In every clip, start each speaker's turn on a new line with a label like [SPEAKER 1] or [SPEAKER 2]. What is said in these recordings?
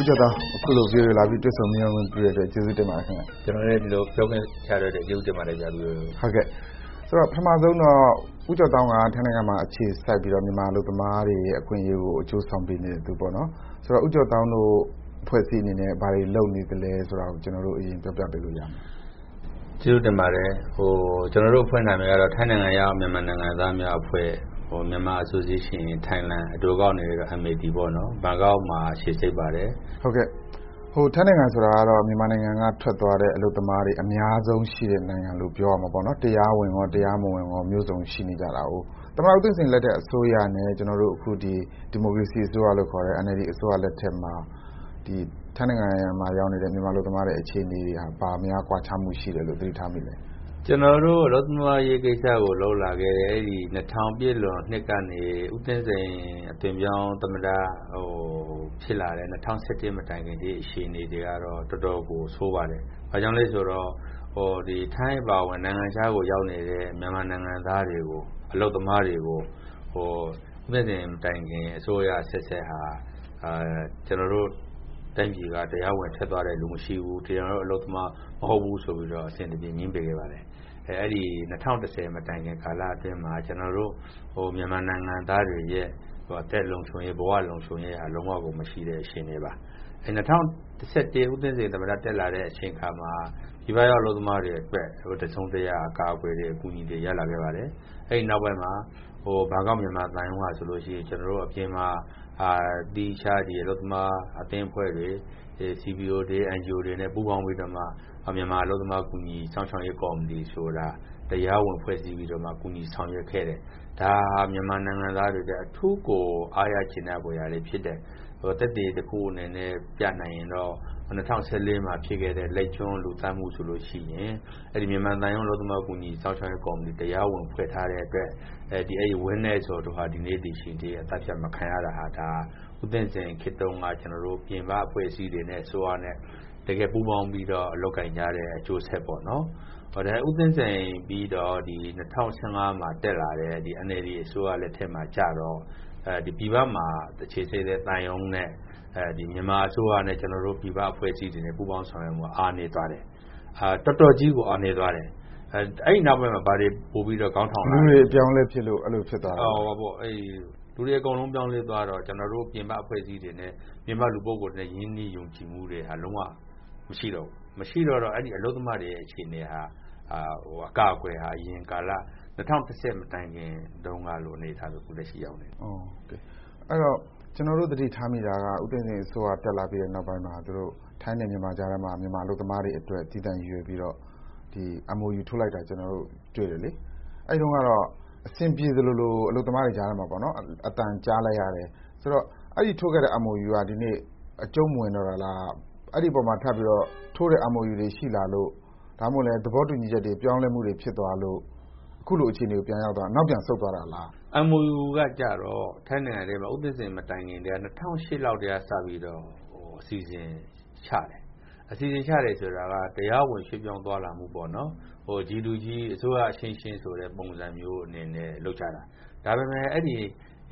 [SPEAKER 1] ကျော်သားအခုလိုပြောရလာပြီးတွေ့ဆုံမြင်ဝင်ပြရတဲ့ကျေးဇူးတင်ပါတယ်ခင်ဗျ
[SPEAKER 2] ကျွန်တော်လည်းဒီလိုပြောခွင့်ရတဲ့ကျေးဇူးတင်ပါတယ်ကြာပြီး
[SPEAKER 1] ဟုတ်ကဲ့ဆိုတော့ပထမဆုံးတော့ဦးကျော်တောင်းကထိုင်းနိုင်ငံမှာအခြေစိုက်ပြီးတော့မြန်မာလူသမားတွေရဲ့အခွင့်အရေးကိုအကျိုးဆောင်ပေးနေတဲ့သူပေါ့နော်ဆိုတော့ဦးကျော်တောင်းတို့ဖွဲ့စည်းအနေနဲ့ဘာတွေလုပ်နေသလဲဆိုတာကိုကျွန်တော်တို့အရင်ပြောပြပေးလို့ရမှာ
[SPEAKER 2] ကျေးဇူးတင်ပါတယ်ကျွန်တော်တို့အဖွဲ့နာမည်ကတော့ထိုင်းနိုင်ငံရောက်မြန်မာနိုင်ငံသားများအဖွဲ့မြန်မာ Association Thailand အတူကောက်နေတော့ MAD ပေါ့နော်ဘန်ကောက်မှာရှေ့စိတ်ပါတယ်
[SPEAKER 1] ဟုတ်ကဲ့ထိုင်းနိုင်ငံဆိုတာကတော့မြန်မာနိုင်ငံကထွက်သွားတဲ့အလုပ်သမားတွေအများဆုံးရှိတဲ့နိုင်ငံလို့ပြောရမှာပေါ့နော်တရားဝင်ရောတရားမဝင်ရောမျိုးစုံရှိနေကြတာ哦သမ္မတဦးသိန်းစိန်လက်ထက်အစိုးရနဲ့ကျွန်တော်တို့အခုဒီမိုကရေစီအစိုးရလို့ခေါ်တဲ့ NLD အစိုးရလက်ထက်မှာဒီထိုင်းနိုင်ငံမှာရောက်နေတဲ့မြန်မာလူသမားတွေအခြေအနေတွေဟာပါများကွာခြားမှုရှိတယ်လို့သိထားမိတယ်
[SPEAKER 2] ကျွန်တော်တို့အလုပ်သမားရေးကိစ္စကိုလုပ်လာခဲ့တဲ့အဲဒီ2000ပြည့်လွန်နှစ်ကနေဦးသိန်းစိန်အသွင်ပြောင်းသမ္မတဖြစ်လာတဲ့2017မတိုင်ခင်ဒီအခြေအနေတွေကတော့တော်တော်ကိုဆိုးပါတယ်။ဘာကြောင့်လဲဆိုတော့ဒီထိုင်းပါဝင်နိုင်ငံခြားကိုရောက်နေတဲ့မြန်မာနိုင်ငံသားတွေကိုအလုပ်သမားတွေကိုဦးသိန်းစိန်မတိုင်ခင်အစိုးရဆက်ဟာကျွန်တော်တို့တိုင်းပြည်ကတရားဝင်ထက်သွားတဲ့လူမရှိဘူးတရားတော်အလုပ်သမားမဟုတ်ဘူးဆိုပြီးတော့အစဉ်တပြေငင်းပေးခဲ့ပါတယ်အဲ့ဒီ2010မတိုင်ခင်ကာလအတွင်းမှာကျွန်တော်တို့မြန်မာနိုင်ငံသားတွေရဲ့အသက်လုံခြုံရေးဘဝလုံခြုံရေးအလုံးဝကိုမရှိတဲ့အချိန်တွေပါအဲ့2011ဦးသိန်းစိန်သမ္မတတက်လာတဲ့အချိန်ခါမှာဒီဘက်ရောက်အလုပ်သမားတွေအတွက်တစုံတရာအကာအကွယ်တွေအကူအညီတွေရလာခဲ့ပါတယ်အဲ့ဒီနောက်ပိုင်းမှာဘန်ကောက်မြန်မာတိုင်းကဆိုလို့ရှိရင်ကျွန်တော်တို့အပြင်မှာဒီချာဒီအလုပ်သမားအသင်းအဖွဲ့တွေ CBO တွေ NGO တွေနဲ့ပူးပေါင်းပြီးတော့မှမြန်မာအလုပ်သမားကူညီဆောင်ရှောက်ရေးကော်မတီဆိုတာတရားဝင်ဖွဲ့စည်းပြီးတော့မှကူညီဆောင်ရွက်ခဲ့တယ်ဒါမြန်မာနိုင်ငံသားတွေအထူးကိုအားရချင်တဲ့ပွဲရာတွေဖြစ်တယ်တက်တည်တစ်ခုအနေနဲ့ပြနိုင်ရင်တော့2014မှာဖြစ်ခဲ့တဲ့လက်ကျွန်းလူသတ်မှုဆိုလို့ရှိရင်အဲ့ဒီမြန်မာတိုင်းအလုပ်သမားကူညီဆောင်ရှောက်ရေးကော်မတီတရားဝင်ဖွဲ့ထားတဲ့အတွက်အဲ့ဝင်းနေဆိုတော့ဟာဒီနေ့ဒီရှင်တွေအသက်ဖြတ်မခံရတာဟာဒါဦးသိန်းစိန်ခေတ္တကကျွန်တော်တို့ပြင်ပအဖွဲ့အစည်းတွေနဲ့ဆိုရတဲ့တကယ်ပူးပေါင်းပြီးတော့အလုပ်ကင်ကြတဲ့အကျိုးဆက်ပေါ့နော်ဒါဦးသိန်းစိန်ပြီးတော့ဒီ2015မှာတက်လာတဲ့ဒီ NLD အစိုးရလက်ထက်မှာကြတော့ဒီပြည်ပမှာအခြေစိုက်တဲ့တန်ယုံနဲ့ဒီမြန်မာအစိုးရနဲ့ကျွန်တော်တို့ပြည်ပအဖွဲ့အစည်းတွေနဲ့ပူးပေါင်းဆောင်ရွက်မှုအားနေသွားတယ်တော်တော်ကြီးကိုအားနေသွားတယ်အဲ့နောက်ပိုင်းမှာဗာတွေပို့ပြီးတော့ခေါင်းထောင်လာ
[SPEAKER 1] လူတွေအပြောင်းလဲဖြစ်လို့အဲ့လိုဖြစ်သွားတာ
[SPEAKER 2] ဟုတ်ပေါ့အဲ့လူတွေအကုန်လုံးပြောင်းလဲသွားတော့ကျွန်တော်တို့ပြင်ပအဖွဲ့အစည်းတွေနဲ့ပြင်ပလူပုဂ္ဂိုလ်တွေနဲ့ရင်းနှီးယုံကြည်မှုတွေဟာလုံးဝမရှိတော့အဲ့ဒီအလုပ်သမားတွေရဲ့အခြေအနေဟာအကာအကွယ်ဟာအရင်ကာလ2010မတိုင်ခင်တုန်းကလိုအနေထားဆိုခုလက်ရှိရောက်နေ
[SPEAKER 1] ဟုတ်ကဲ့အဲ့တော့ကျွန်တော်တို့သတိထားမိတာကဦးသိန်းစိန်အစိုးရတက်လာပြီးတဲ့နောက်ပိုင်းမှာသူတို့ထိုင်းနဲ့မြန်မာကြားထဲမှာမြန်မာအလုပ်သမားတွေအတွက်တည်တံ့ရွေးပြီးတော့ဒီ MOU ထုတ်လိုက်တာကျွန်တော်တို့တွေ့တယ်လေအဲ့တုန်းကတော့အဆင်ပြေသလိုအလုပ်သမားတွေကြားထဲမှာပေါ့နော်အတန်ကြားလိုက်ရတယ်ဆိုတော့အဲ့ဒီထုတ်ခဲ့တဲ့ MOU ကဒီနေ့အကျုံးမဝင်တော့လားအဲ့ဒီပုံမှာထပ်ပြီးတော့ထိုးတဲ့ MOU တွေရှိလာလို့ဒါမှမဟုတ်လည်းသဘောတူညီချက်တွေပြောင်းလဲမှုတွေဖြစ်သွားလို့အခုလိုအခြေအနေကိုပြန်ရောက်သွားနောက်ပြန်ဆုတ်သွားတာလား
[SPEAKER 2] MOU ကကြတော့ထိုင်းနိုင်ငံထဲမှာဥပဒေစဉ်မတိုင်ခင်တည်းက2008လောက်တည်းကစပြီးတော့အစီအစဉ်ချတယ်အစီအစဉ်ချတယ်ဆိုတာကတရားဝင်ရွှေ့ပြောင်းသွားလာမှုပေါ့နော်G2G အစိုးရအချင်းချင်းဆိုတဲ့ပုံစံမျိုးအနေနဲ့လုပ်ကြတာဒါပေမဲ့အဲ့ဒီ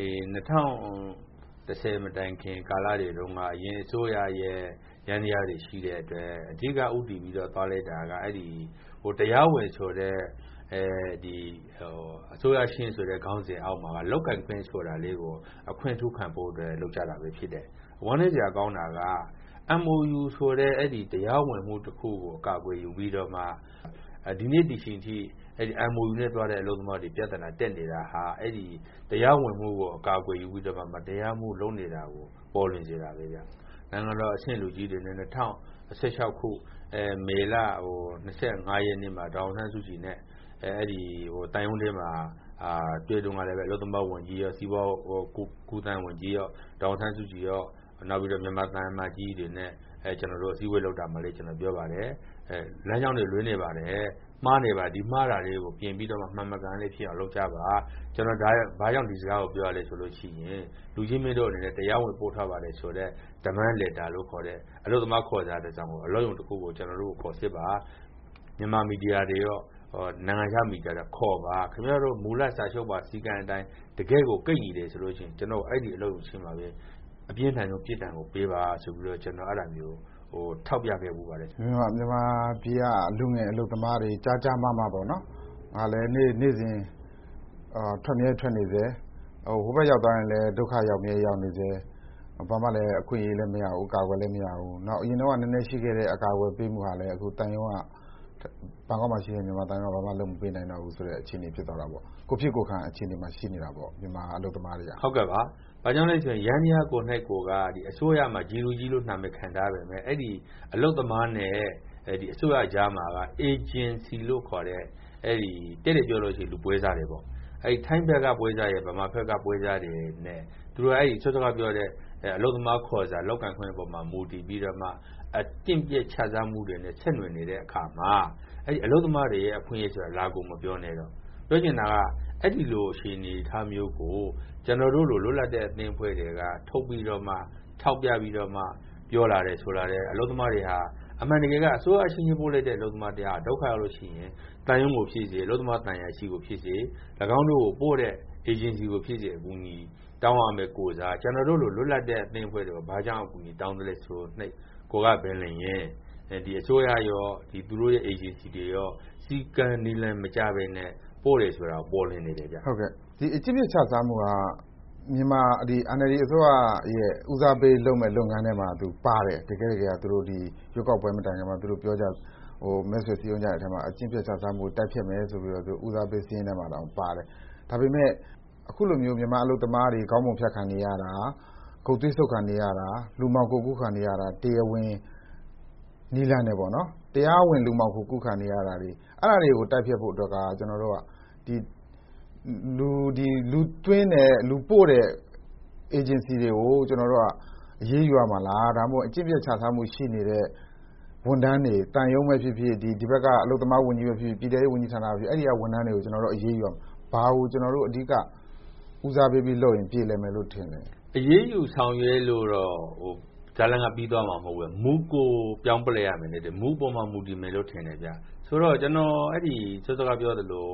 [SPEAKER 2] 2010မတိုင်ခင်ကာလတွေတုန်းကအရင်အစိုးရရဲ့ရန်တရားတွေရှိတဲ့အတွက်အဓိကဥတည်ပြီးတော့သွားလိုက်တာကအဲ့ဒီတရားဝင်ဆိုတဲ့အစိုးရရှင်းဆိုတဲ့ခေါင်းစဉ်အောက်မှာလောက်ကင်ခွင့်ဆိုတာလေးကိုအခွင့်ထူးခံဖို့အတွက်လုပ်ကြတာပဲဖြစ်တယ်။ဝမ်းနည်းစရာကောင်းတာက MOU ဆိုတဲ့အဲ့ဒီတရားဝင်မှုတစ်ခုကိုအကာအကွယ်ယူပြီးတော့မှဒီနေ့ဒီချိန်ထိအဲ့ဒီ MOU နဲ့တွားတဲ့အလုပ်သမားတွေပြဿနာတက်နေတာဟာအဲ့ဒီတရားဝင်မှုကိုအကာအကွယ်ယူပြီးတော့မှမတရားမှုလုပ်နေတာကိုပေါ်လွင်စေတာပဲဗျ။နိုင်ငံတော်အဆင့်လူကြီးတွေနဲ့2016ခုမေလ25ရက်နေ့မှာဒေါအောင်ဆန်းစုကြည်နဲ့အဲ့ဒီတန်ယုံထဲမှာတွေ့တုန်းကလည်းပဲအလုပ်သမားဝန်ကြီးရောစီးပွားကူးသန်းဝန်ကြီးရောဒေါအောင်ဆန်းစုကြည်ရောနောက်ပြီးတော့မြန်မာသံအမတ်ကြီးတွေနဲ့ကျွန်တော်တို့အစည်းအဝေးလုပ်တာမှလည်းကျွန်တော်ပြောပါတယ်လမ်းကြောင်းတွေလွဲနေပါတယ်မှားနေပါဒီမှားတာတွေကိုပြင်ပြီးတော့မှမှန်မှန်ကန်လေးဖြစ်အောင်လုပ်ကြပါကျွန်တော်ဒါဘာကြောင့်ဒီစကားကိုပြောရလဲဆိုလို့ရှိရင်လူချင်းမင်းတို့အနေနဲ့တရားဝင်ပို့ထားပါတယ်ဆိုတော့ demand letter လို့ခေါ်တဲ့အလုပ်သမားခေါ်စာတဲ့ကြောင့်အလုပ်ရုံတစ်ခုကိုကျွန်တော်တို့ခေါ်စစ်ပါမြန်မာမီဒီယာတွေရောနိုင်ငံခြားမီဒီယာတွေခေါ်ပါခင်ဗျားတို့မူလစာချုပ်ပါစီကံအတိုင်းတကယ်ကိုကိတ်ညီတယ်ဆိုလို့ရှိရင်ကျွန်တော်အဲ့ဒီအလုပ်ကိုရှင်းပါပဲအပြင်းထန်ဆုံးပြစ်ဒဏ်ကိုပေးပါဆိုပြီးတော့ကျွန်တော်အဲ့ဒါမျိုးထောက်ပြခဲ့မှုပါတယ်
[SPEAKER 1] မြန်မာပြည်ကလူငယ်အလုပ်သမားတွေကြားမပေါ့နော်ငါလည်းနေ့စဉ်ထွက်နေစေဟိုဘက်ရောက်သွားရင်လည်းဒုက္ခရောက်နေစေဘာမှလည်းအခွင့်အရေးလည်းမရဘူးကာကွယ်လည်းမရဘူးနောက်အရင်တော့နည်းနည်းရှိခဲ့တဲ့အကာအကွယ်ပေးမှုဟာလည်းအခုတန်ရုံးကဘန်ကောက်မှာရှိတဲ့မြန်မာတန်ရုံးကဘာမှလုပ်မပေးနိုင်တော့ဘူးဆိုတဲ့အခြေအနေဖြစ်သွားတာပေါ့ကိုဖြစ်ကိုခံအခြေအနေမှာရှိနေတာပေါ့မြန်မာအလုပ်သမားတွေက
[SPEAKER 2] ဟုတ်ကဲ့ပါဘာကြောင့်လဲဆိုရင်ရန်မြကို၌ကိုကဒီအစိုးရမှာဂျီလူကြီးလို့နာမည်ခံထားပဲမဲ့အဲ့ဒီအလုပ်သမားနဲ့ဒီအစိုးရကြားမှာက agency လို့ခေါ်တဲ့အဲ့ဒီတဲ့ပြောလို့ရှိရင်လူပွဲစားတွေပေါ့အဲ့ဒီထိုင်းဘက်ကပွဲစားရဲ့ဗမာဘက်ကပွဲစားတွေနဲ့သူတို့အဲ့ဒီစောစောကပြောတဲ့အလုပ်သမားခေါ်စားလောက်ကန်ခွင့်ပေါ်မှာမူတည်ပြီးတော့မှအတင့်ပြည့်ချစားမှုတွေနဲ့ဆက်နွယ်နေတဲ့အခါမှာအဲ့ဒီအလုပ်သမားတွေရဲ့အခွင့်အရေးဆိုတာလာကိုမပြောနဲ့တော့ပြောချင်တာကအဲ့ဒီလိုအခြေအနေထားမျိုးကိုကျွန်တော်တို့လိုလွတ်လပ်တဲ့အသင်းအဖွဲ့တွေကထုတ်ပြီးတော့မှထောက်ပြပြီးတော့မှပြောလာတယ်ဆိုလာတယ်အလုပ်သမားတွေဟာအမှန်တကယ်ကအစိုးရအချင်းချင်းပို့လိုက်တဲ့အလုပ်သမားတရားဒုက္ခရောက်လို့ရှိရင်တန်ရုံးကိုဖြစ်စေအလုပ်သမားတန်ရာရှိကိုဖြစ်စေ၎င်းတို့ကိုပို့တဲ့ agency ကိုဖြစ်စေအကူအညီတောင်းရမယ်ကိုစားကျွန်တော်တို့လိုလွတ်လပ်တဲ့အသင်းအဖွဲ့တွေကဘာကြောင့်အကူအညီတောင်းတယ်လဲဆိုတော့ကိုကဘယ်လင်ရင်ဒီအစိုးရရောဒီသူတို့ရဲ့ agency တွေရောစီကံနီလန်မကြဘဲနဲ့ပို့တယ်ဆိုတာပေါ်လင်းနေတယ်ဗျ
[SPEAKER 1] ဟုတ်ကဲ့ဒီအကျင့်ပြချစားမှုကမြန်မာဒီ NLD အစိုးရရဲ့ဦးစားပေးလုပ်မဲ့လုပ်ငန်းထဲမှာသူပါတယ်တကယ်ကသူတို့ဒီရွက်ကောက်ပွဲမတိုင်ခင်မှာသူတို့ပြောကြမဲဆွယ်စည်းရုံးကြတဲ့အထက်မှာအကျင့်ပြချစားမှုတိုက်ဖြစ်မယ်ဆိုပြီးတော့သူဦးစားပေးစည်းရင်းထဲမှာတောင်ပါတယ်ဒါပေမဲ့အခုလိုမျိုးမြန်မာအလုပ်သမားတွေခေါင်းပုံဖြတ်ခံနေရတာဂုတ်သွေးဆုပ်ခံနေရတာလူမှောင်ကိုကူးခံနေရတာတရားဝင်နီလန်းနေပေါ့နော်တရားဝင်လူမှောင်ကိုကူးခံနေရတာတွေအဲ့ဒါတွေကိုတိုက်ဖြတ်ဖို့အတွက်ကကျွန်တော်တို့ကဒီလူသွင်းတဲ့လူပို့တဲ့ agency တွေကိုကျွန်တော်တို့ကအရေးယူရမှာလားဒါမှမဟုတ်အကျင့်ပြချစားမှုရှိနေတဲ့ဝန်ထမ်းတွေတန်ရုံးပဲဖြစ်ဖြစ်ဒီဘက်ကအလုပ်သမားဝန်ကြီးပဲဖြစ်ဖြစ်ပြည်ထောင်စုဝန်ကြီးဌာနပဲဖြစ်အဲ့ဒီကဝန်ထမ်းတွေကိုကျွန်တော်တို့အရေးယူရမှာဘာကိုကျွန်တော်တို့အဓိကဦးစားပေးပြီးလုပ်ရင်ပြည်လည်မယ်လို့ထင်တယ်
[SPEAKER 2] အရေးယူဆောင်ရွက်လို့တော့ဇာလန်ကပြီးသွားမှာမဟုတ်ဘူးမူကိုပြောင်းပလဲရမယ်တဲ့မူပေါ်မှာမူတည်မယ်လို့ထင်တယ်ဗျဆိုတော့ကျွန်တော်အဲ့ဒီစောစောကပြောသလို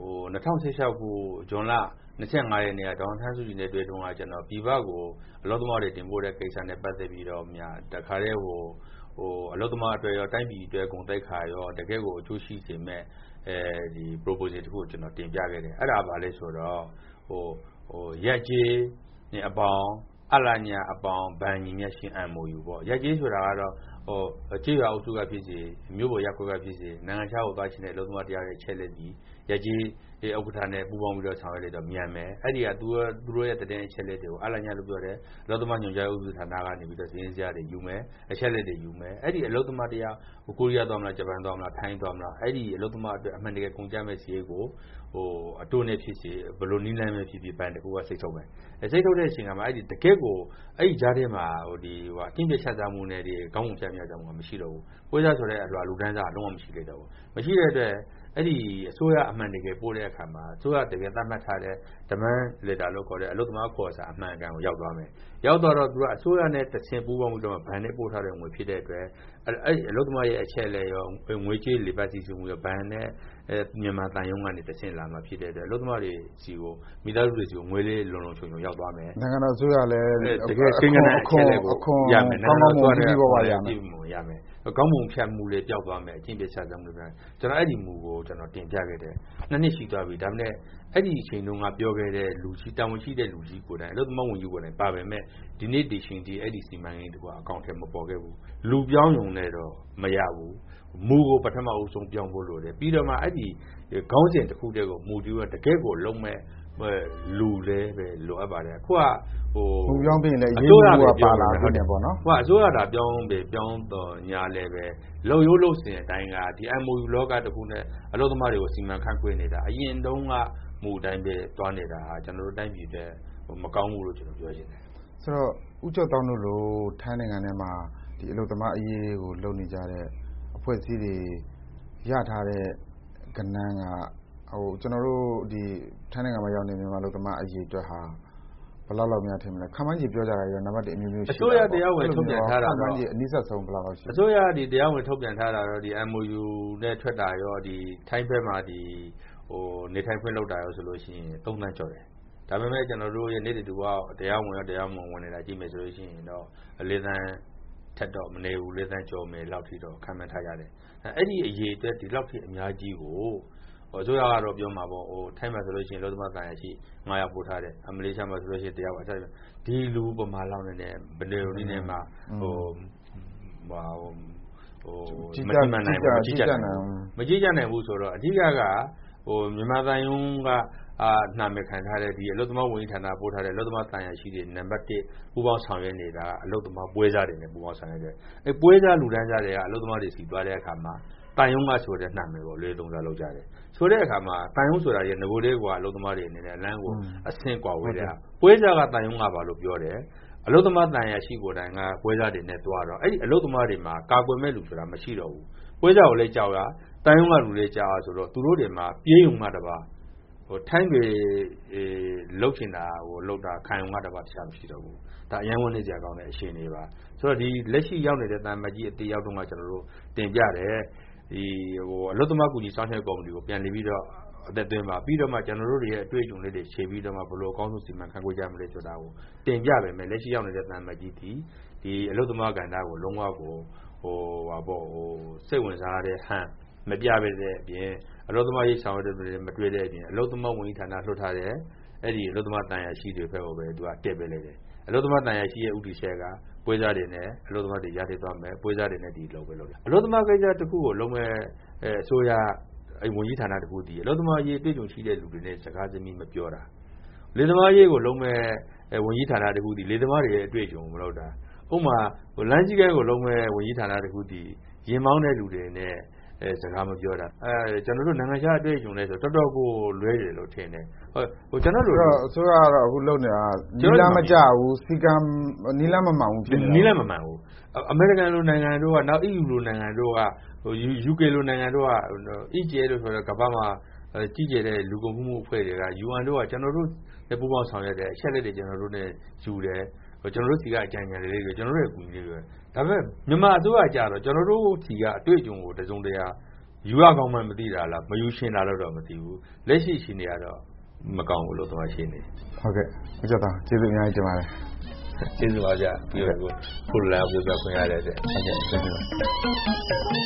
[SPEAKER 2] 2016ခုဇွန်လ25ရက်နေ့ကဒေါန်ထန်းစုကြည်နဲ့တွေ့တုန်းကကျွန်တော်ပြည်ပကိုအလုပ်သမားတွေတင်ပို့တဲ့ကိစ္စနဲ့ပတ်သက်ပြီးတော့တခါတည်းအလုပ်သမားအတွက်ရောတိုင်းပြည်အတွက်ဂုဏ်သိက္ခာရောတကယ်ကိုအကျိုးရှိစေမဲ့ဒီ proposal တခုကိုကျွန်တော်တင်ပြခဲ့တယ်အဲ့ဒါပါလဲဆိုတော့ရက်ကြီးနဲ့အပေါင်းအလာညာအပေါင်းဘန်ညီမြတ်ရှင် MOU ပေါ့ရက်ကြီးဆိုတာကတော့ကြေးရွာအုပ်စုကဖြစ်စေမြို့ပေါ်ရပ်ကွက်ကဖြစ်စေနိုင်ငံခြားကိုသွားချင်တဲ့အလုပ်သမားတရားတွေချက်လက်ပြီးရက်ကြီးဥက္ကဋ္ဌနဲ့ပူးပေါင်းပြီးတော့ဆောင်ရွက်လိုက်တော့မြန်မယ်အဲ့ဒီကသူတို့ရဲ့တည်င်းချက်လက်တွေကိုအလာညာလို့ပြောတယ်အလုပ်သမားညွှန်ကြားရေးဦးစီးဌာနကနေပြီးတော့စည်ရင်းစရာတွေယူမယ်အချက်လက်တွေယူမယ်အဲ့ဒီအလုပ်သမားတရားကိုရီးယားသွားမလားဂျပန်သွားမလားထိုင်းသွားမလားအဲ့ဒီအလုပ်သမားအတွက်အမှန်တကယ်ကုန်ကြမဲ့စီးရိတ်ကိုအတိုးနဲ့ဖြစ်စေဘလို့နီးလန်းပဲဖြစ်ဖြစ်ဘန်တကူကစိတ်ထုတ်မယ်စိတ်ထုတ်တဲ့အချိန်ကမှအဲ့ဒီတကယ်ကိုအဲ့ဒီကြားထဲမှာအကျင့်ပြချက်စားမှုနဲ့ဒီကောင်းမှုဖြတ်မြတ်ကြမှုကမရှိတော့ဘူးပွဲစားဆိုတဲ့အလွာလူတန်းစားအလုံးဝမရှိလေတော့ဘူးမရှိတဲ့အတွက်အဲ့ဒီအစိုးရအမှန်တကယ်ပို့တဲ့အခါမှာအစိုးရတကယ်သတ်မှတ်ထားတဲ့ demand letter လို့ခေါ်တဲ့အလုပ်သမားခေါ်စာအမှန်အကန်ကိုရောက်သွားမယ်ရောက်တော့သူကအစိုးရနဲ့တဆင့်ပူးပေါင်းပြီးတော့ဘန်နဲ့ပို့ထားတဲ့ငွေဖြစ်တဲ့အတွက်အဲ့အလုပ်သမားရဲ့အချက်လက်ရောငွေကြေးလေပတ်စီစဉ်မှုရောဘန်နဲ့မြန်မာတန်ရုံးကနေတဆင့်လာမှာဖြစ်တဲ့အတွက်အလုပ်သမားတွေစီကိုမိသားစုတွေစီကိုငွေလေးလုံလုံချုံချုံရောက်သွားမယ်
[SPEAKER 1] နိုင်ငံတော်အစိုးရလည်း
[SPEAKER 2] တကယ်ကိန်းဂဏန်းအချက်လက်ကိုရမယ်နိုင်ငံတော်အစိုးရလည်းရမယ်ကောင်းမွန်ဖြတ်မှုလေးပျောက်သွားမယ်အချင်းပြချစားမှုတွေကျွန်တော်အဲ့ဒီမူကိုကျွန်တော်တင်ပြခဲ့တယ်နှစ်ရှိသွားပြီဒါပေမဲ့အဲ့ဒီအချိန်တုန်းကပြောခဲ့တဲ့လူကြီးတာဝန်ရှိတဲ့လူကြီးကိုယ်တိုင်အလုပ်သမားဝန်ကြီးကိုယ်တိုင်ပါပဲမဲ့ဒီနေ့ဒီချိန်ဒီအဲ့ဒီစီမံကိန်းတကူအကောင့်ထဲမပေါ်ခဲ့ဘူးလူပြောင်းယုံနဲ့တော့မရဘူးမူကိုပထမအဆုံးပြောင်းဖို့လိုတယ်ပြီးတော့မှအဲ့ဒီခေါင်းစဉ်တစ်ခုတည်းကိုမူတီးတော့တကယ်ကိုလုံးမဲ့လူလည်းပဲလိုအပ်ပါတယ်အခုက
[SPEAKER 1] မူပြောင်းပြီးလည်းရေးမှုကပါလာတယ်ပေါ့နော်
[SPEAKER 2] အစိုးရတာပြောင်းတော့ညာလည်းပဲလုံရိုးလို့စင်အတိုင်းကဒီ MOU လောကတခုနဲ့အလုပ်သမားတွေကိုစီမံခန့်ခွဲနေတာအရင်တုန်းကမူတိုင်းပဲတွားနေတာဟာကျွန်တော်တို့တိုင်းပြည်တဲ့မကောင်းဘူးလို့ကျွန်တော်ပြောချင်တယ်
[SPEAKER 1] ဆိုတော့ဦးကျော်တောင်းတို့လိုထိုင်းနိုင်ငံထဲမှာဒီအလုပ်သမားအရေးကိုလုပ်နေကြတဲ့အဖွဲ့အစည်းတွေရထားတဲ့ကဏ္ဍကကျွန်တော်တို့ဒီထိုင်းနိုင်ငံမှာရောက်နေမြန်မာအလုပ်သမားအရေးအတွက်ဟာဘယ်လောက်များထင်မလဲခန့်မှန်းကြီးပြောကြတာရောနံပါတ်1အမျိုးမျိုးရှိ
[SPEAKER 2] အစိုးရတရားဝင်ထုတ်ပြန်ထားတာ
[SPEAKER 1] ခန့်မှန်းကြီးအနည်းဆက်ဆုံးဘယ်လောက်ရှိ
[SPEAKER 2] အစိုးရဒီတရားဝင်ထုတ်ပြန်ထားတာတော့ဒီ MOU နဲ့ထွက်တာရောဒီထိုင်းဘက်မှာဒီနေထိုင်ခွင့်လုပ်တာရောဆိုလို့ရှိရင်3သန်းကျော်တယ်ဒါပေမဲ့ကျွန်တော်တို့ရဲ့နေ့တူကတရားဝင်နေတာကြည့်မယ်ဆိုလို့ရှိရင်တော့လေးသန်းထက်တော့မနေဘူးလေးသန်းကျော်မယ်လောက်ထိတော့ခံမှန်းထားရတယ်အဲ့ဒီအရေးအတွက်ဒီလောက်ထိအများကြီးကိုအစိုးရကတော့ပြောမှာပေါ့ထိုင်းမှာဆိုလို့ရှိရင်လောသမတန်ရရှိ900ပို့ထားတယ်မလေးရှားမှာဆိုလို့ရှိရင်100ပါဒီလူပမာလောက်နေတယ်ဘယ်လိုနည်းနဲ့မှမကြည့်နိုင်ဘူးဆိုတော့အဓိကမြန်မာသံယုံကနာမည်ခံထားတဲ့ဒီအလုပ်သမားဝန်ကြီးဌာနပို့ထားတဲ့အလုပ်သမားတန်ရာရှိတွေနံပါတ်1ပူးပေါင်းဆောင်ရွက်နေတာအလုပ်သမားပွဲစားတွေနဲ့ပူးပေါင်းဆောင်ရွက်တယ်အဲပွဲစားလူတန်းစားတွေကအလုပ်သမားတွေစီသွားတဲ့အခါမှာတန်ယုံကဆိုတဲ့နာမည်ကိုလေးသုံးစားလုပ်ကြတယ်ဆိုတဲ့အခါမှာတန်ယုံဆိုတာရဲ့ငကိုလေးကအလုပ်သမားတွေအနေနဲ့လမ်းကိုအဆင့်ကွာဝေးတယ်ပွဲစားကတန်ယုံကပါလို့ပြောတယ်အလုပ်သမားတန်ရာရှိကိုယ်တိုင်ကပွဲစားတွေနဲ့တွားတော့အဲ့ဒီအလုပ်သမားတွေမှာကာကွယ်မဲ့လူဆိုတာမရှိတော့ဘူးပွဲစားကိုလည်းကြောက်ရတန်ယုံကလူတွေကြောက်ရဆိုတော့သူတို့တွေမှာပြေးုံမှတပါထိုင်းတွေလှုပ်ချင်တာလှုပ်တာခံုံကတပါတခြားမရှိတော့ဘူးဒါအရင်ဝင်နေကြကောင်းတဲ့အရှင်တွေပါဆိုတော့ဒီလက်ရှိရောက်နေတဲ့တန်မကြီးအတေးရောက်တော့မှကျွန်တော်တို့တင်ပြတယ်ဒီအလုပ်သမားကူညီဆောင်ရွက်ကော်မတီကိုပြန်လည်ပြီးတော့အသက်သွင်းပါပြီးတော့မှကျွန်တော်တို့ရဲ့အတွေ့အကြုံလေးတွေခြေပြီးတော့မှဘလို့အကောင်းဆုံးစီမံခန့်ခွဲကြမလဲဆိုတာကိုတင်ပြပဲမယ်လက်ရှိရောက်နေတဲ့တန်မကြီးဒီအလုပ်သမားကဏ္ဍကိုလုံးဝကိုစိတ်ဝင်စားတဲ့ဟန်မပြပဲတဲ့အပြင်အလုပ်သမားရေးဆောင်ရွက်တဲ့မတွေ့တဲ့အပြင်အလုပ်သမားဝန်ကြီးဌာနလွှတ်ထားတဲ့အဲ့ဒီအလုပ်သမားတန်ရာရှိတွေဘက်ကိုပဲသူကတက်ပေးလိုက်တယ်အလုပ်သမားတန်ရာရှိရဲ့ဥတီဆက်ကပွဲစားတွေနဲ့အလုပ်သမားတွေရထားသွားမယ်ပွဲစားတွေနဲ့ဒီလုပ်ပဲလုပ်တယ်အလုပ်သမားကိစ္စတစ်ခုကိုလုံးမဲ့အစိုးရအဲ့ဝန်ကြီးဌာနတစ်ခုတည်းအလုပ်သမားရေးတွေ့ကြုံရှိတဲ့လူတွေနဲ့စကားသမီးမပြောတာလေသမားရေးကိုလုံးမဲ့ဝန်ကြီးဌာနတစ်ခုတည်းလေသမားတွေရဲ့အတွေ့အကြုံမလုပ်တာဥပမာလမ်းကြီးကဲကိုလုံးမဲ့ဝန်ကြီးဌာနတစ်ခုတည်းရင်မောင်းတဲ့လူတွေနဲ့စကားမပြောတာကျွန်တော်တို့နိုင်ငံခြားအတွေ့အကြုံလဲဆိုတော်တော်ကိုလွဲတယ်လို့ထင်တယ်ကျွန်တော်တို့
[SPEAKER 1] အစိုးရကတော့အခုလုပ်နေတာနီလာမကြဘူးစီကံနီလာမမှန်ဘူးဖြစ်
[SPEAKER 2] နေနီလာမမှန်ဘူးအမေရိကန်လိုနိုင်ငံတို့ကနောက် EU လိုနိုင်ငံတို့ကUK လိုနိုင်ငံတို့က EJA လို့ဆိုတော့ကမ္ဘာမှာကြီးကျယ်တဲ့လူကုန်မှုအဖွဲ့တွေက UN တို့ကကျွန်တော်တို့နဲ့ပူးပေါင်းဆောင်ရွက်တဲ့အချက်လက်တွေကျွန်တော်တို့နဲ့ယူတယ်ကျွန်တော်တို့စီကအကြံဉာဏ်လေးတွေကျွန်တော်တို့ရဲ့အကူအညီတွေဒါပေမဲ့မြန်မာအစိုးရကြတော့ကျွန်တော်တို့စီကအတွေ့အကြုံကိုတစုံတရာယူရကောင်းမှမသိတာလားမယူရှင်းတာတော့မသိဘူးလက်ရှိရှိနေရတော့မကောင်းဘူးလို့သွားရှင်းနေ
[SPEAKER 1] ဟုတ်ကဲ့ဦးကျော်သားကျေးဇူးအများကြီးတင်ပါတယ်
[SPEAKER 2] ကျေးဇူးပါဗျာပြီးတော့ခုလာပြောပြခွင့်ရတဲ့ဟုတ်ကဲ့ကျေးဇူးပါ